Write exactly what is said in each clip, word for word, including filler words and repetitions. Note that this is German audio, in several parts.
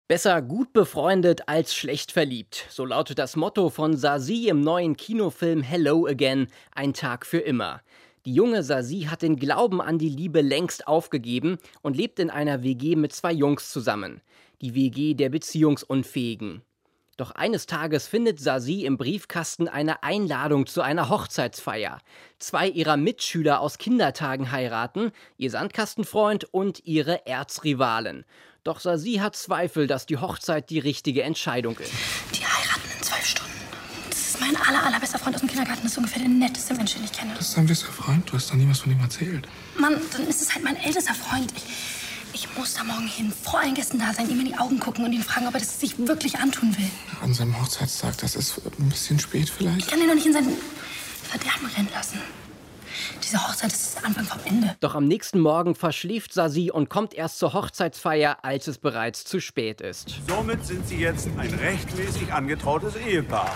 Besser gut befreundet als schlecht verliebt. So lautet das Motto von Zazie im neuen Kinofilm Hello Again, ein Tag für immer. Die junge Zazie hat den Glauben an die Liebe längst aufgegeben und lebt in einer W G mit zwei Jungs zusammen. Die W G der Beziehungsunfähigen. Doch eines Tages findet Zazie im Briefkasten eine Einladung zu einer Hochzeitsfeier. Zwei ihrer Mitschüler aus Kindertagen heiraten, ihr Sandkastenfreund und ihre Erzrivalen. Doch Zazie hat Zweifel, dass die Hochzeit die richtige Entscheidung ist. Die heiraten in zwölf Stunden. Das ist mein aller, allerbester Freund aus dem Kindergarten. Das ist ungefähr der netteste Mensch, den ich kenne. Das ist dein bester Freund? Du hast doch nie was von ihm erzählt. Mann, dann ist es halt mein ältester Freund. Ich, ich muss da morgen hin, vor allen Gästen da sein, ihm in die Augen gucken und ihn fragen, ob er das sich wirklich antun will. An seinem Hochzeitstag, das ist ein bisschen spät vielleicht. Ich kann ihn doch nicht in sein Verderben rennen lassen. Diese Hochzeit ist der Anfang vom Ende. Doch am nächsten Morgen verschläft Zazie und kommt erst zur Hochzeitsfeier, als es bereits zu spät ist. Somit sind Sie jetzt ein rechtmäßig angetrautes Ehepaar.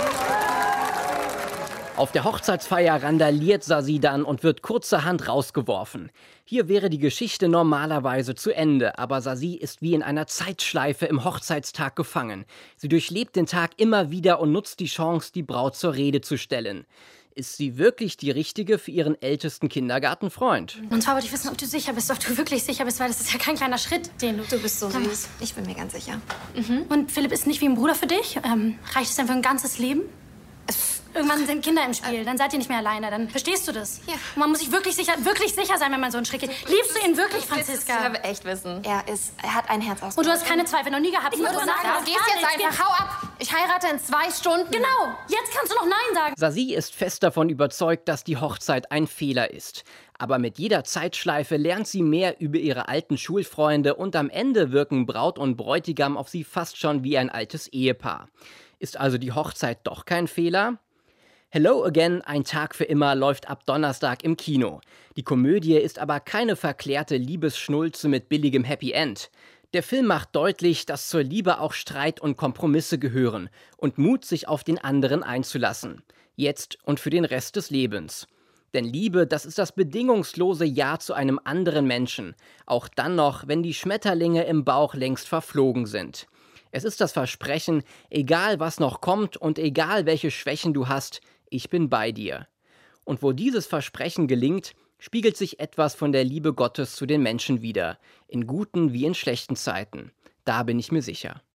Auf der Hochzeitsfeier randaliert Zazie dann und wird kurzerhand rausgeworfen. Hier wäre die Geschichte normalerweise zu Ende, aber Zazie ist wie in einer Zeitschleife im Hochzeitstag gefangen. Sie durchlebt den Tag immer wieder und nutzt die Chance, die Braut zur Rede zu stellen. Ist sie wirklich die Richtige für ihren ältesten Kindergartenfreund? Und zwar wollte ich wissen, ob du sicher bist, ob du wirklich sicher bist, weil das ist ja kein kleiner Schritt, den du... Du bist so süß. Ich bin mir ganz sicher. Mhm. Und Philipp ist nicht wie ein Bruder für dich? Ähm, reicht es denn für ein ganzes Leben? Irgendwann sind Kinder im Spiel, dann seid ihr nicht mehr alleine, dann verstehst du das. Ja. Und man muss sich wirklich sicher, wirklich sicher sein, wenn man so einen Schritt geht. Liebst du ihn wirklich, Franziska? Ich will echt wissen. Er ist, er hat ein Herz aus. Und du hast keine Zweifel, noch nie gehabt. Ich würde Nur sagen, sagen, du gehst jetzt einfach, hau ab. Ich heirate in zwei Stunden. Genau, jetzt kannst du noch Nein sagen. Zazie ist fest davon überzeugt, dass die Hochzeit ein Fehler ist. Aber mit jeder Zeitschleife lernt sie mehr über ihre alten Schulfreunde und am Ende wirken Braut und Bräutigam auf sie fast schon wie ein altes Ehepaar. Ist also die Hochzeit doch kein Fehler? Hello Again, ein Tag für immer, läuft ab Donnerstag im Kino. Die Komödie ist aber keine verklärte Liebesschnulze mit billigem Happy End. Der Film macht deutlich, dass zur Liebe auch Streit und Kompromisse gehören und Mut, sich auf den anderen einzulassen. Jetzt und für den Rest des Lebens. Denn Liebe, das ist das bedingungslose Ja zu einem anderen Menschen. Auch dann noch, wenn die Schmetterlinge im Bauch längst verflogen sind. Es ist das Versprechen, egal was noch kommt und egal welche Schwächen du hast, ich bin bei dir. Und wo dieses Versprechen gelingt, spiegelt sich etwas von der Liebe Gottes zu den Menschen wider. In guten wie in schlechten Zeiten. Da bin ich mir sicher.